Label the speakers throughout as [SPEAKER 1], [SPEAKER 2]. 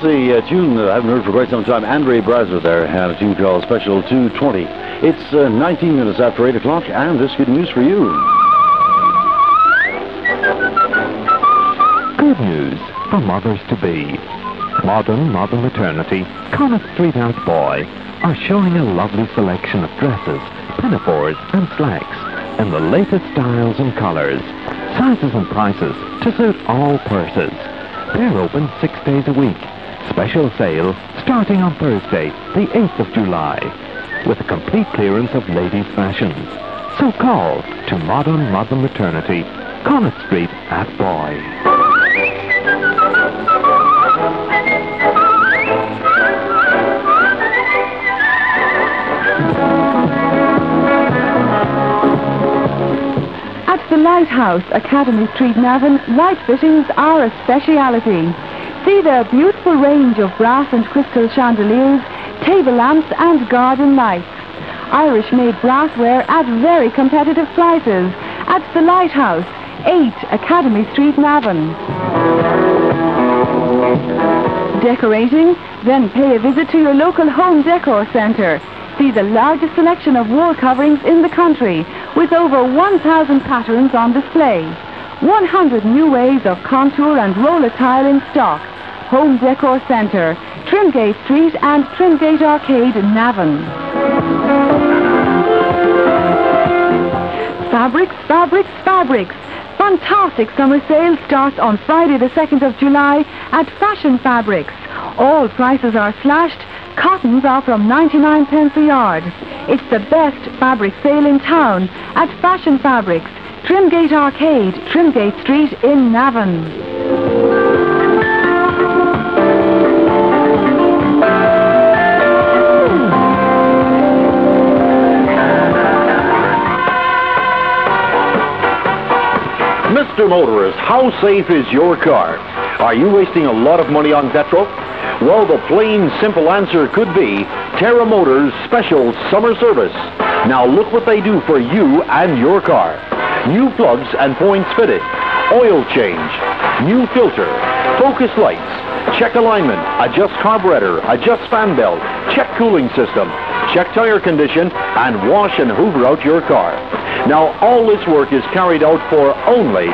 [SPEAKER 1] That's a tune that I haven't heard for quite some time. Andre Braza there had a tune called Special 220. It's 19 minutes after 8 o'clock, and this good news for you.
[SPEAKER 2] Good news for mothers-to-be. Modern Mother Maternity, Connaught Street Boy, are showing a lovely selection of dresses, pinafores and slacks in the latest styles and colours, sizes and prices to suit all purses. They're open 6 days a week. Special sale starting on Thursday, the 8th of July, with a complete clearance of ladies' fashions. So call to Modern Mother Maternity, Connaught Street Boy.
[SPEAKER 3] At the Lighthouse, Academy Street, Navan, light fittings are a speciality. See their beautiful range of brass and crystal chandeliers, table lamps and garden lights. Irish-made brassware at very competitive prices at the Lighthouse, 8 Academy Street, Navan. Decorating? Then pay a visit to your local home decor centre. See the largest selection of wall coverings in the country, with over 1,000 patterns on display. 100 new ways of contour and roller tile in stock. Home Decor Centre, Trimgate Street and Trimgate Arcade, Navan. Fabrics, fabrics, fabrics. Fantastic summer sale starts on Friday the 2nd of July at Fashion Fabrics. All prices are slashed. Cottons are from 99 pence a yard. It's the best fabric sale in town at Fashion Fabrics, Trimgate Arcade, Trimgate Street in Navan.
[SPEAKER 1] Mr. Motorist, how safe is your car? Are you wasting a lot of money on petrol? Well, the plain, simple answer could be Terra Motors Special Summer Service. Now look what they do for you and your car. New plugs and points fitted, oil change, new filter, focus lights, check alignment, adjust carburetor, adjust fan belt, check cooling system, check tire condition, and wash and hoover out your car. Now all this work is carried out for only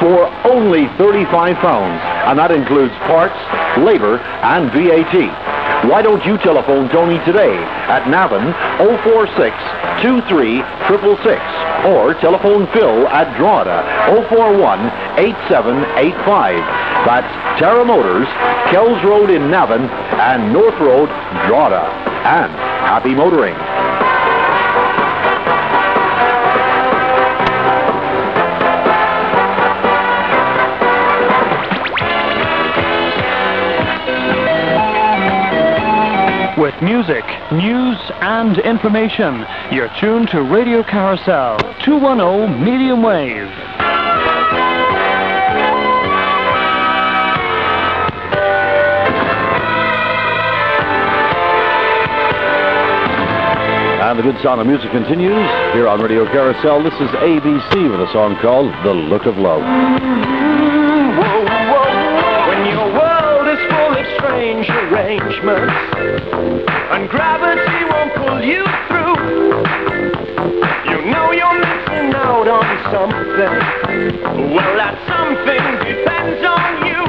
[SPEAKER 1] £35, and that includes parts, labor, and VAT. Why don't you telephone Tony today at Navan 046 23 666 or telephone Phil at Drogheda 041 8785. That's Terra Motors, Kells Road in Navan and North Road, Drogheda. And happy motoring.
[SPEAKER 4] With music, news, and information, you're tuned to Radio Carousel, 210 medium wave.
[SPEAKER 1] And the good sound of music continues here on Radio Carousel. This is ABC with a song called The Look of Love.
[SPEAKER 5] Whoa, whoa, when your world is full of strange arrangements and gravity won't pull you through, you know you're missing out on something. Well, that something depends on you.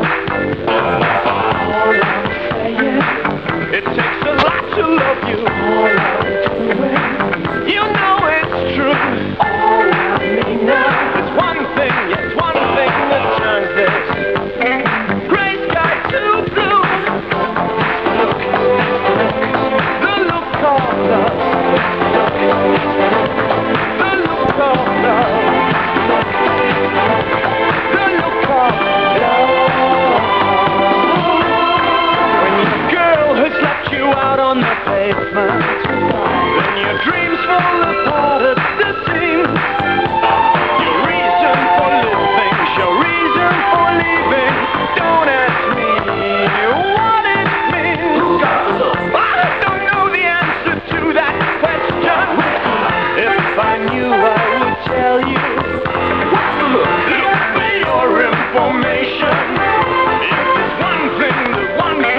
[SPEAKER 5] All I'm saying, it takes a lot to love you. All I'm doing, you know it's true. All I mean now is one thing, yes, one thing that turns this gray sky to blue. Look, the look of love. The look of love. The look of love. When your girl has left you out on the pavement, then your dreams fall apart at the seams. Your reason for living, your reason for leaving. Don't ask me what it means. I don't know the answer to that question. If I knew, I would tell you. Look for your information. If there's one thing, the one thing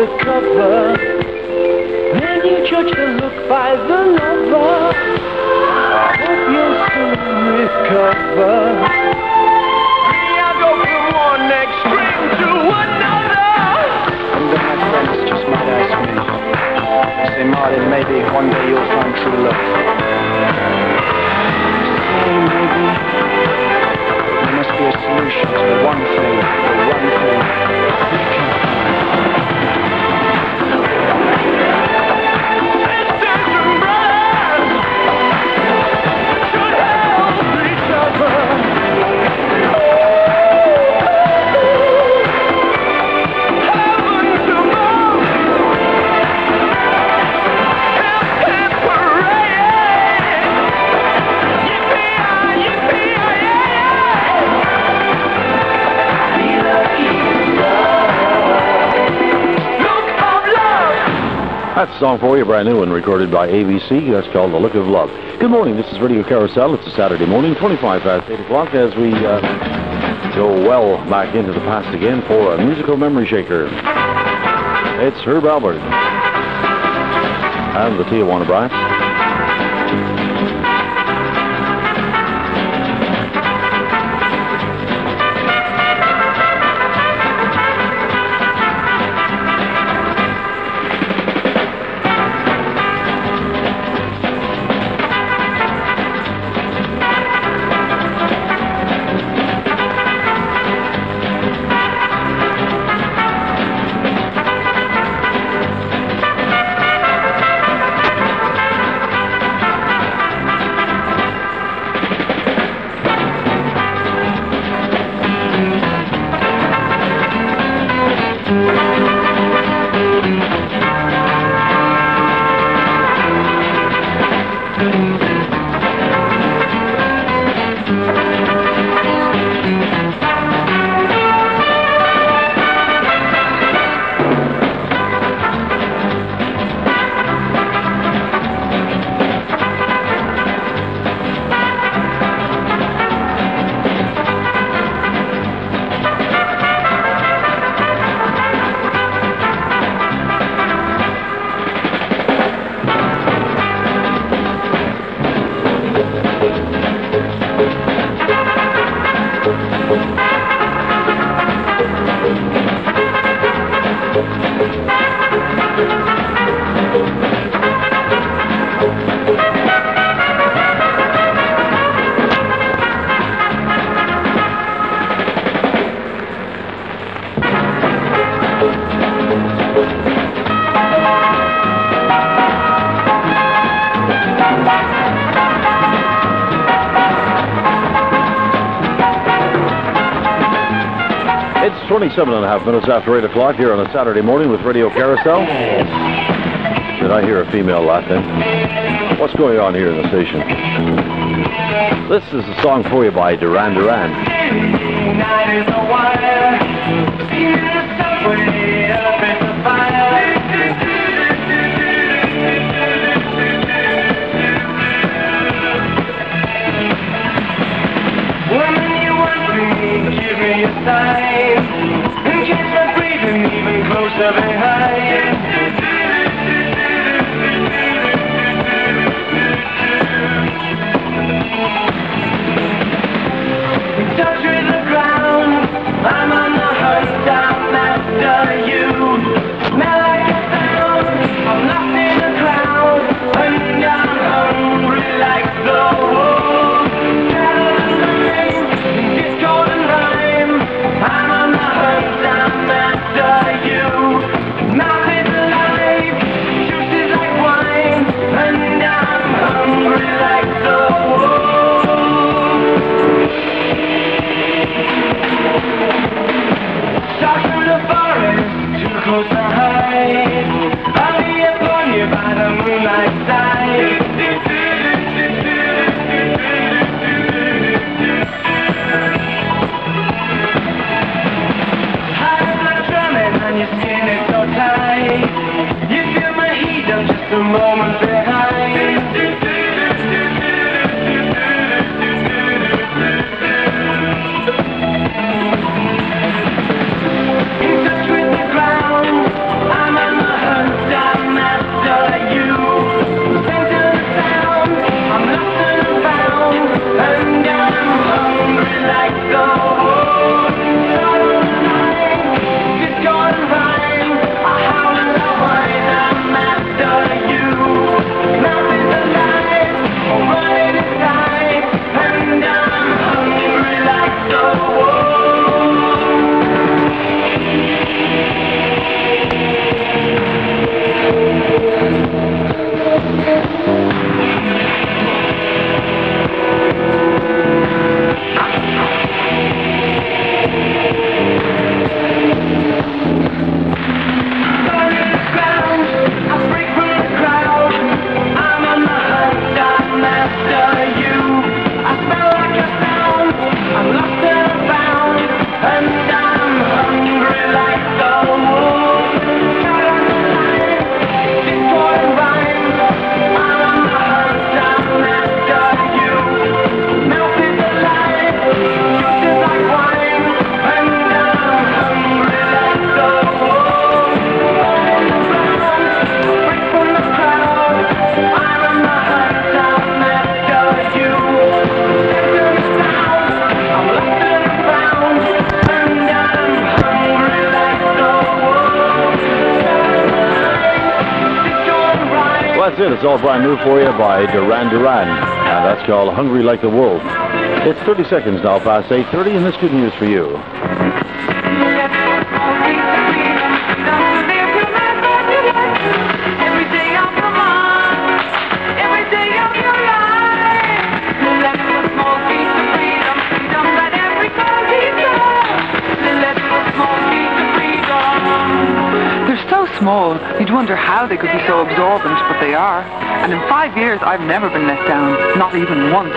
[SPEAKER 5] the cover. Then you judge the look by the lover. I hope you'll soon recover. I go from one extreme to another.
[SPEAKER 6] And then my friends just might ask me, say, Martin, maybe one day you'll find true love. Say, maybe there must be a solution to the one thing you can't find.
[SPEAKER 1] That's a song for you, brand new and recorded by ABC. That's called The Look of Love. Good morning, this is Radio Carousel. It's a Saturday morning, 25 past 8 o'clock, as we go well back into the past again for a musical memory shaker. It's Herb Alpert and the Tijuana Brass. It's 27 and a half minutes after 8 o'clock here on a Saturday morning with Radio Carousel. Did I hear a female laugh then? What's going on here in the station? This is a song for you by Duran Duran.
[SPEAKER 5] Give me a sign and keep my breathing even closer behind. Touch with the ground, I'm on the hunt down after you. Smell like a sound, I'm lost in a crowd, and I'm hungry like the wolf. I'm on the hunt down after you.
[SPEAKER 1] that's it. It's all brand new for you by Duran Duran. And that's called Hungry Like the Wolf. It's 30 seconds now past 8:30, and this good news for you.
[SPEAKER 7] They're so small, you'd wonder how they could be so absorbent, but they are. And in 5 years, I've never been let down, not even once.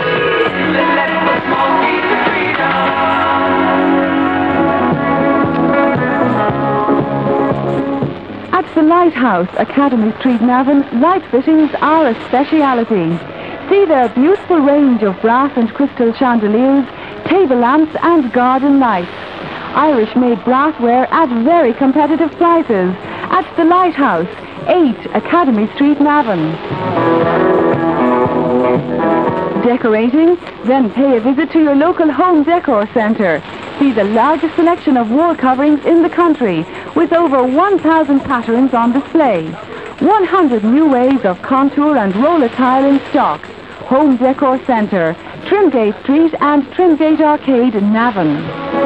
[SPEAKER 3] At the Lighthouse, Academy Street, Navan, light fittings are a speciality. See their beautiful range of brass and crystal chandeliers, table lamps and garden lights. Irish-made brassware at very competitive prices. At the Lighthouse, 8 Academy Street, Navan. Decorating? Then pay a visit to your local home decor centre. See the largest selection of wall coverings in the country, with over 1,000 patterns on display. 100 new ways of contour and roller tile in stock. Home Decor Centre, Trimgate Street and Trimgate Arcade, Navan.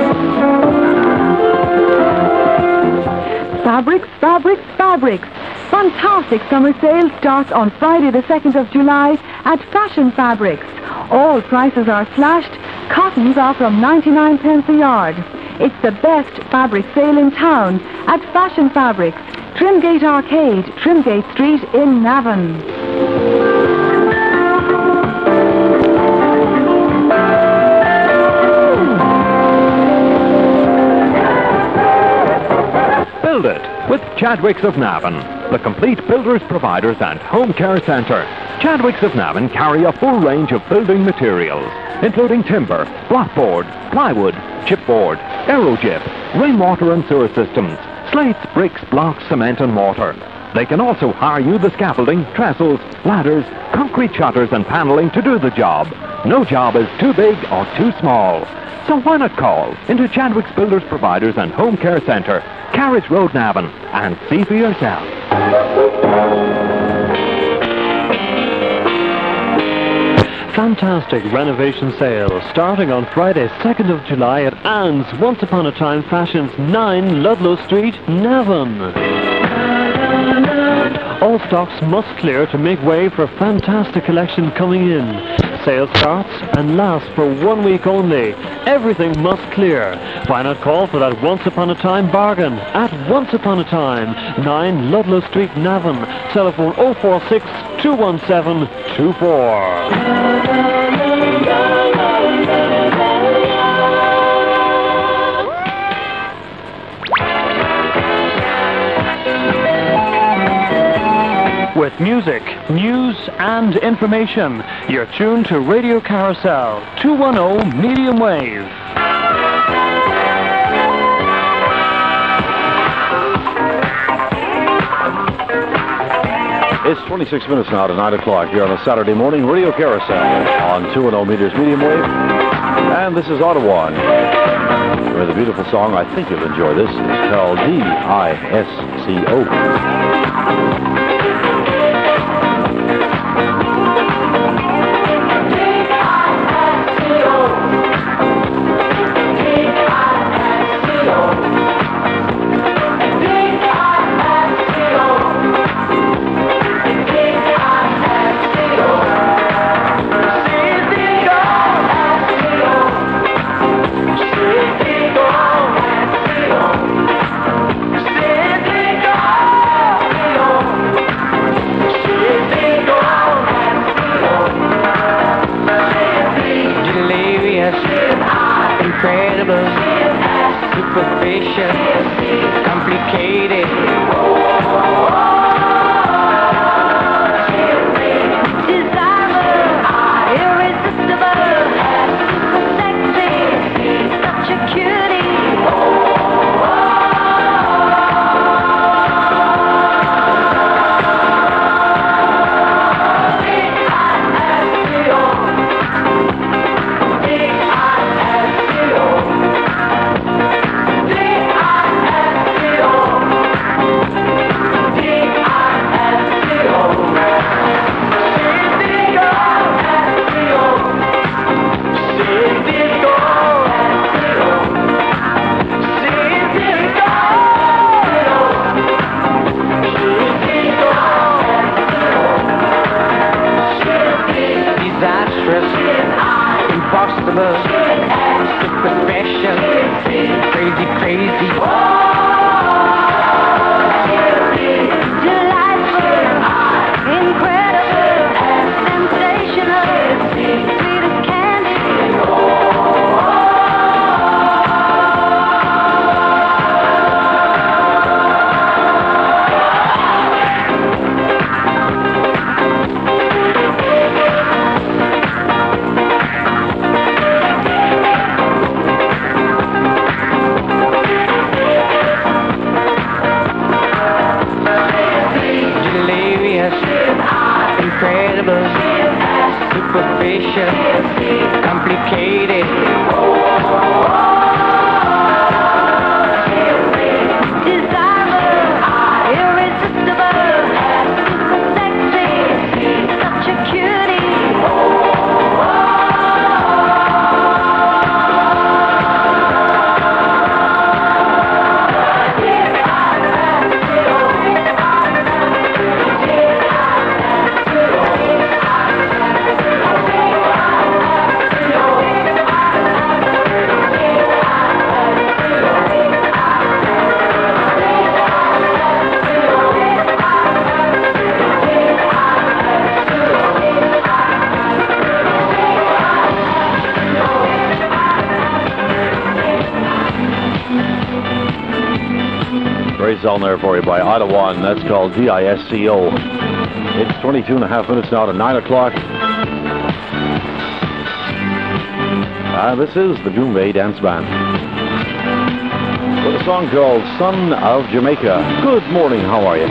[SPEAKER 3] Fabrics, fabrics, fabrics. Fantastic summer sale starts on Friday the 2nd of July at Fashion Fabrics. All prices are slashed. Cottons are from 99 pence a yard. It's the best fabric sale in town at Fashion Fabrics, Trimgate Arcade, Trimgate Street in Navan.
[SPEAKER 2] Build it with Chadwicks of Navan, the complete builders, providers and home care centre. Chadwicks of Navan carry a full range of building materials, including timber, blockboard, plywood, chipboard, aerogip, rainwater and sewer systems, slates, bricks, blocks, cement and mortar. They can also hire you the scaffolding, trestles, ladders, concrete shutters and panelling to do the job. No job is too big or too small. So why not call into Chadwick's Builders, Providers and Home Care Centre, Carriage Road, Navan, and see for yourself.
[SPEAKER 4] Fantastic renovation sale starting on Friday 2nd of July at Anne's Once Upon a Time Fashions, 9 Ludlow Street, Navan. All stocks must clear to make way for a fantastic collection coming in. Sale starts and lasts for 1 week only. Everything must clear. Why not call for that Once Upon a Time bargain at Once Upon a Time, 9 Ludlow Street, Navan. Telephone 046 217 24. With music, news and information, you're tuned to Radio Carousel, 210 medium wave.
[SPEAKER 1] It's 26 minutes now to 9 o'clock here on a Saturday morning. Radio Carousel on 210 meters medium wave. And this is Ottawa. With a beautiful song, I think you'll enjoy this. It's called D-I-S-C-O.
[SPEAKER 8] Incredible, superficial, complicated. Desirable, irresistible, sexy, such a cutie. delicious, complicated. Desirable, irresistible, super sexy, such a cutie.
[SPEAKER 1] Great song there for you by Ottawa, and that's called DISCO. It's 22 and a half minutes now to 9 o'clock. This is the Goombay Dance Band with a song called Son of Jamaica. Good morning, how are you?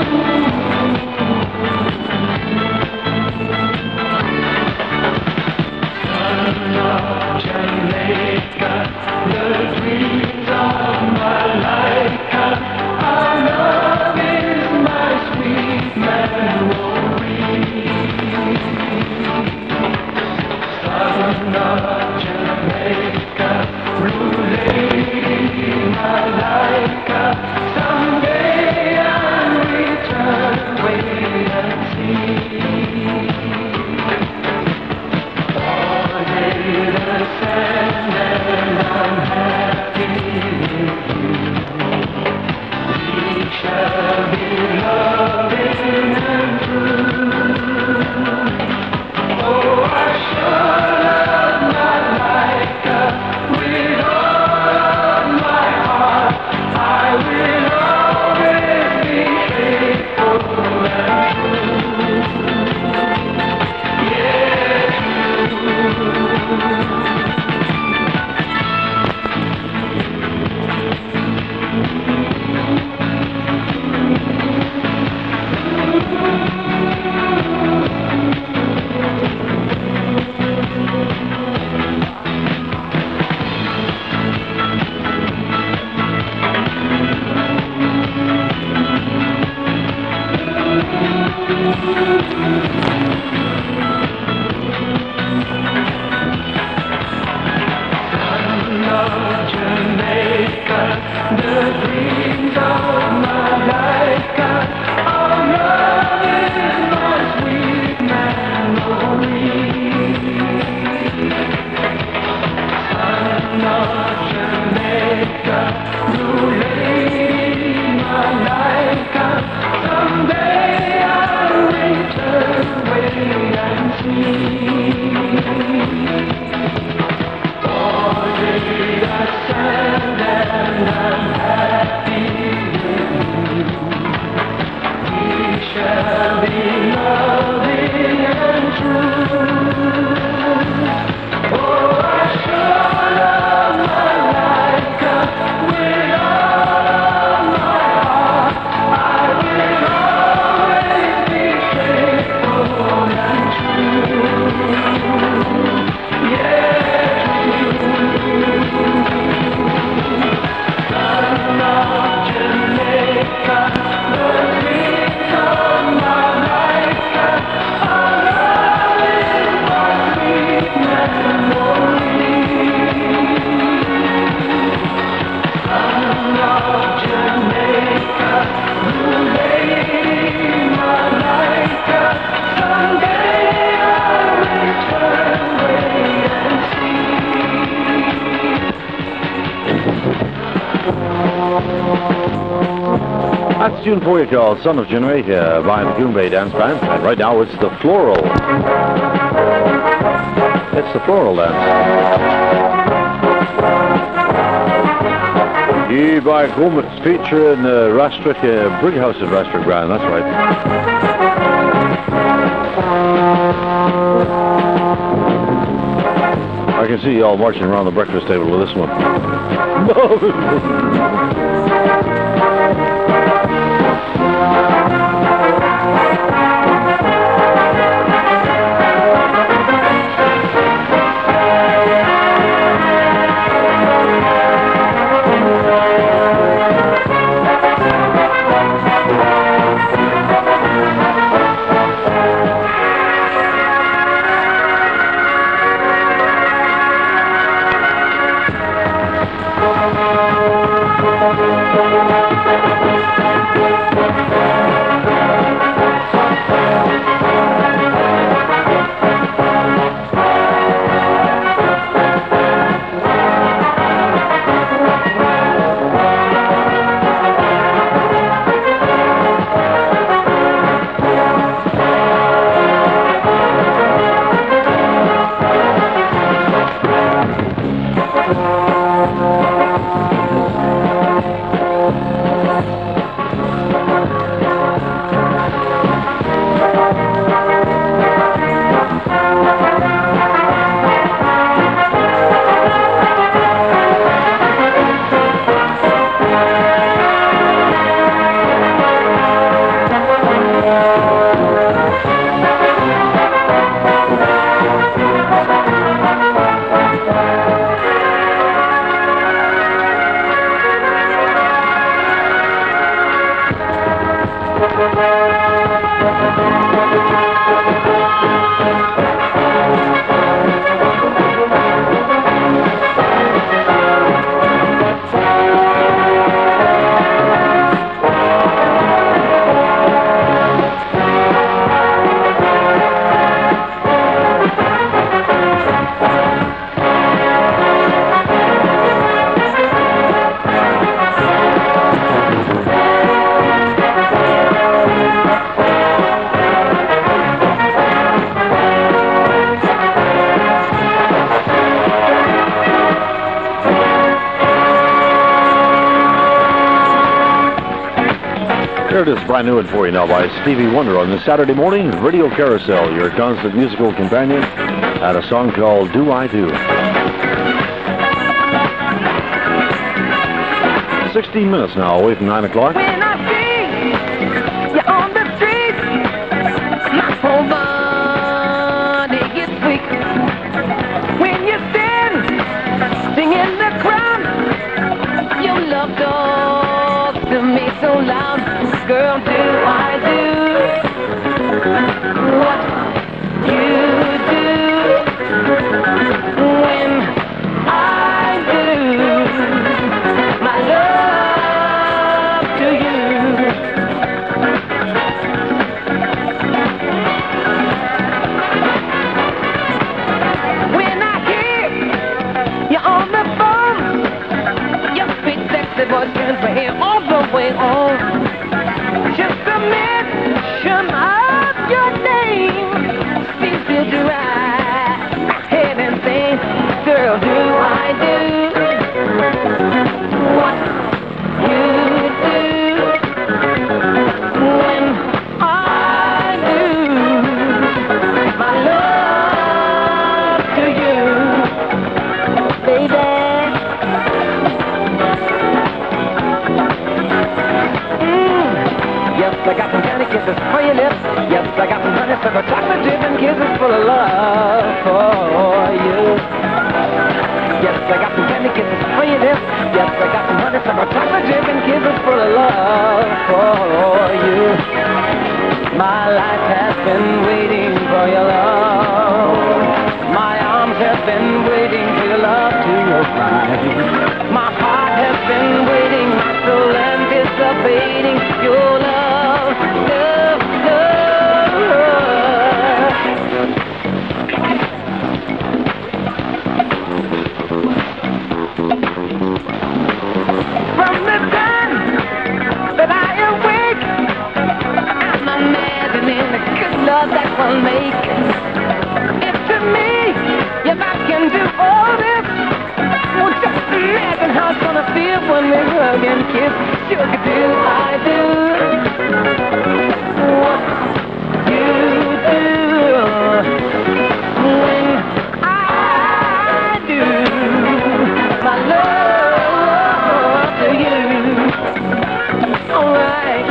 [SPEAKER 1] That's a tune for you called Son of Jamaica by the Goombay Dance Band. And right now it's the Floral. It's the Floral Dance. Hier bij Grommets featuring Rastrick, Brighouse of Rastrick Brand, that's right. I can see you all marching around the breakfast table with this one. Here it is, brand new and for you now by Stevie Wonder on this Saturday morning Radio Carousel, your constant musical companion, and a song called Do I Do. 16 minutes now away from 9 o'clock.
[SPEAKER 8] When I see you on the street, my whole body gets weak. When you stand singing the crowd, your love talks to me so loud. Girl, do I do what you do when I do my love to you? When I hear you on the phone, your sweet sexy voice turns my ear all the way on. Just a mention of your name seems to drive my head insane. Girl, do I do what you do when I do my love to you, baby? Yes, I got some candy kisses for your lips. Yes, I got some honey, so chocolate dip and kisses full of love for you. Yes, I got some candy kisses for your lips. Yes, I got some honey, so chocolate dip and kisses full of love for you. My life has been waiting for your love. My arms have been waiting for your love to arrive. My heart has been waiting, my soul anticipating your love, love, love. From the time that I awake, I'm imagining the good love that we'll make. If to me, if I can do all this, well, just imagine how it's gonna feel when we hug and kiss. Sugar, do I do what you do when I do my love to you? All right.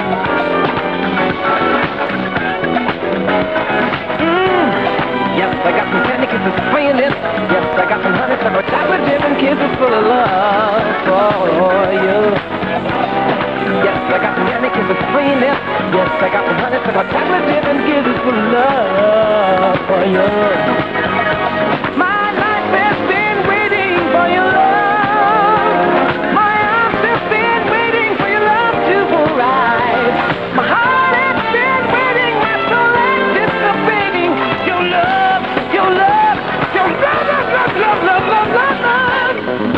[SPEAKER 8] Yes, I got some candy kisses for your lips. Yes, I got some honey, some chocolate dip and kisses full of love for you. Yes, I got some candy kisses for your lips. Yes, I got some honey, some chocolate dip and kisses full of love for you. My life has been waiting for your love. My arms have been waiting for your love to arrive. My heart has been waiting, my soul anticipating your love, your love, your love, love, love, love, love, love, love, love.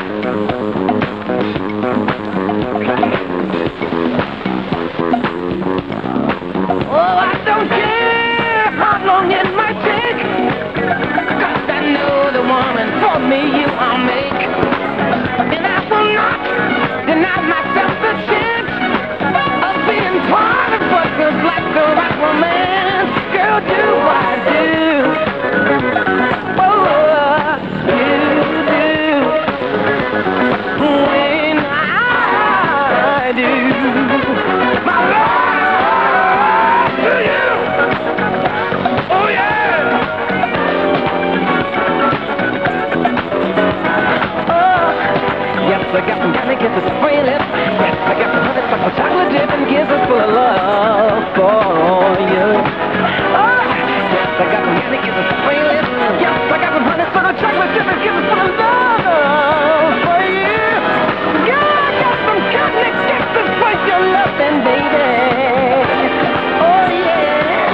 [SPEAKER 8] Oh, I don't care how long it might take, 'cause I know the woman for me you I'll make. And I will not deny myself the chance of being part of what feels like the right romance. Girl, do I do what you do when I do my love to you? Oh yeah. Oh, yes, I got some candy kisses for your lips. Yes, I got some honey, some chocolate dip and kisses full of love for you. Oh, yes, I got some candy kisses for your lips. Yes, I got some honey, some chocolate dip and kisses full of love for you. Yeah, I got some candy kisses for your loving baby. Oh yeah.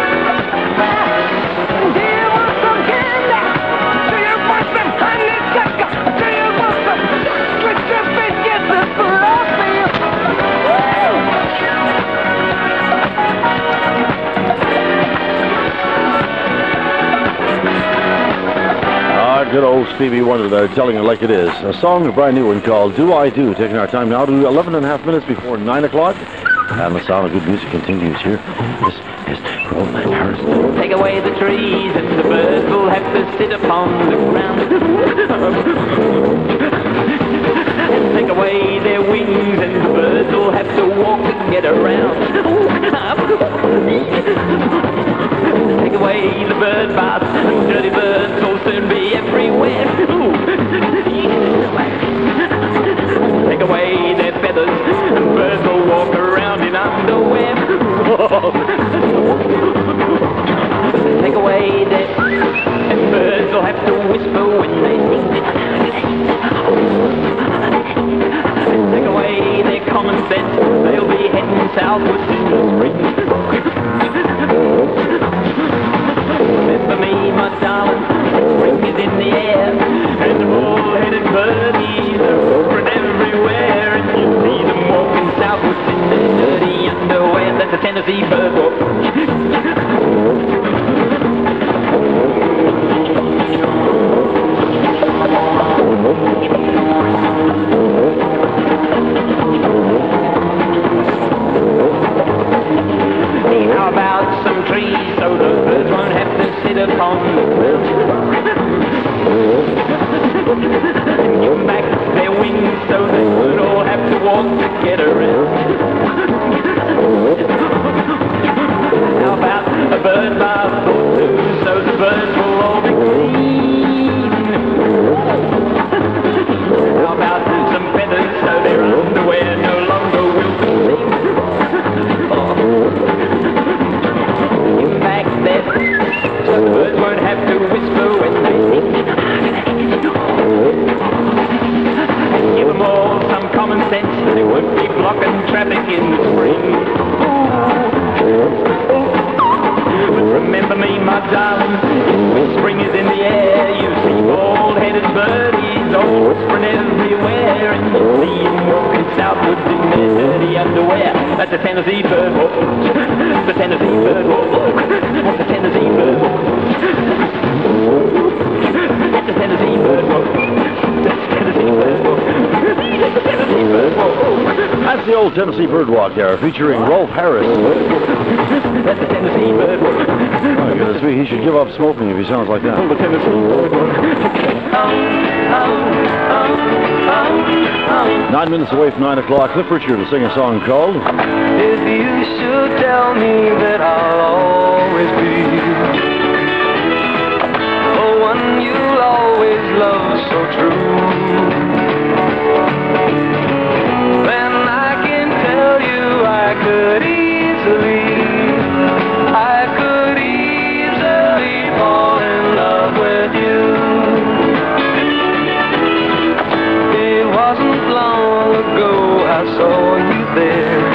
[SPEAKER 8] Do you want some candy? Do you want some honey sugar? Do you want some chocolate dip and kisses full of love for you? Woo!
[SPEAKER 1] Good old Stevie Wonder there, telling it like it is. A song, a brand new one called Do I Do, taking our time now to 11 and a half minutes before 9 o'clock. And the sound of good music continues here. This is Rolf Harris.
[SPEAKER 8] Take away the trees and the birds will have to sit upon the ground. Take away their wings and the birds will have to walk and get around. Take away the bird baths and dirty birds will soon be everywhere. Take away their feathers and birds will walk around in underwear. Take away their and birds will have to whisper when they sing. Take away their common sense, they'll be heading southwards in the spring. Remember me, my darling, spring is in the air, and the bull-headed birdies are hovering everywhere, and you see them walking southwards in their dirty underwear. That's a Tennessee bird walk. How about some trees so the birds won't have to sit upon the ground? And give back their wings so they won't all have to walk to get around. How about a bird bath or two so the birds will all be clean? How about some feathers so their underwear no longer will be seen? Give back their so the birds won't have to whisper when they sing. Give them all some common sense, they won't be blocking traffic in the spring. But remember me, my darling, when spring is in the air, you see bald-headed birdies all whispering everywhere, and you see them walking southwards in their dirty underwear. That's a Tennessee bird walk. The Tennessee bird walk. That's a Tennessee bird walk. That's a Tennessee bird walk. That's a Tennessee bird walk. That's a Tennessee bird walk.
[SPEAKER 1] That's the old Tennessee bird walk there, featuring Rolf Harris.
[SPEAKER 8] That's a Tennessee bird walk.
[SPEAKER 1] Oh, goodness me, he should give up smoking if he sounds like that.
[SPEAKER 8] The Tennessee bird walk.
[SPEAKER 1] 9 minutes away from 9 o'clock, Cliff Richard will sing a song called...
[SPEAKER 5] If you should tell me that I'll always be the one you'll always love so true, then I can tell you I could easily fall in love with you. It wasn't long ago I saw you there,